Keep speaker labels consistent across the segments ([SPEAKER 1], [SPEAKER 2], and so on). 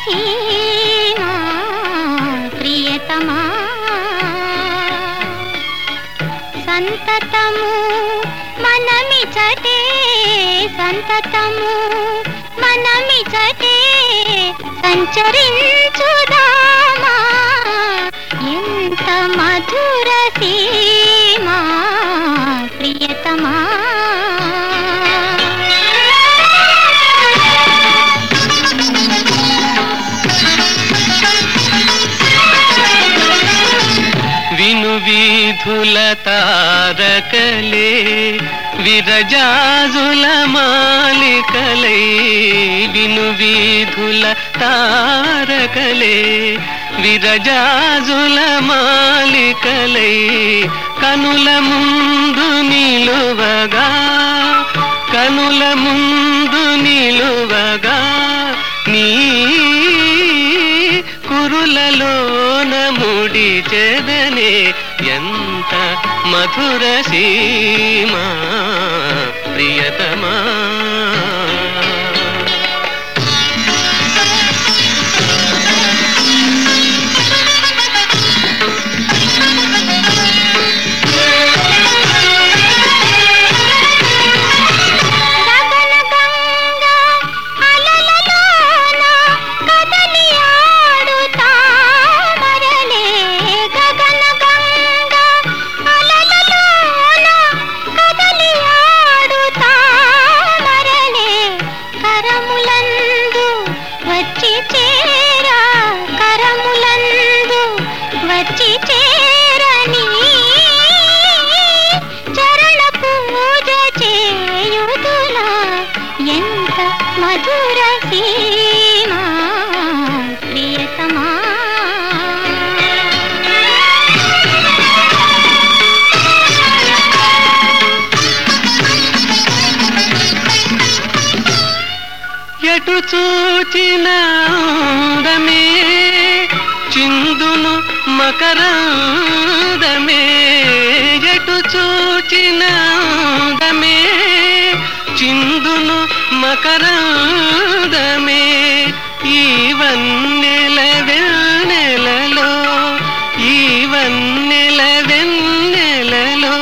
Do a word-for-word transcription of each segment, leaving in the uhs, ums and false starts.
[SPEAKER 1] సీమా ప్రియతమా సంతతము మనమిచటే సంతతము మనమిచటే సంచరించుదామా ఎంత మధుర సీమా ప్రియతమా
[SPEAKER 2] విను వీధుల తారకలే విరజాజుల మాలికలై విను వీధుల తారకలే విరజాజుల మాలికలై కనుల ముందు నిలువగా కనుల ముందు నిలువగా నీ కురులలోన ముడి చెదనే ఎంత మధుర సీమా ప్రియతమా
[SPEAKER 1] వచ్చి చేరని చరణ పూజ చేయుదులా ఎంత మధుర సీమా ప్రియతమా
[SPEAKER 2] ఎటు చూచిన అందమే చిందును మకరందమే ఎటు చూచిన అందమే చిందును మకరందమే ఈ వన్నెల వెన్నెలలో ఈ వన్నెల వెన్నెలలో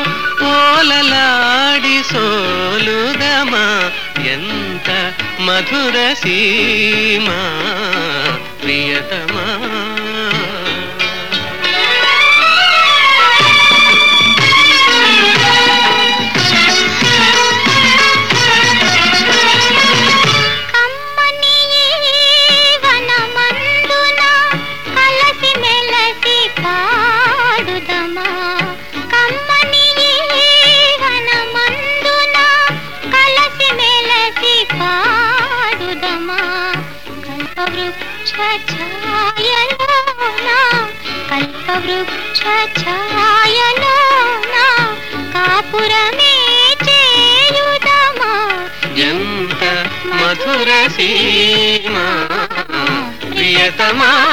[SPEAKER 2] ఓలలాడి సోలుదమా ఎంత మధుర సీమా ప్రియతమా
[SPEAKER 1] కల్పవృక్ష ఛాయలోనా కాపురమే చేయుదమా
[SPEAKER 2] ఎంత మధుర సీమా ప్రియతమా.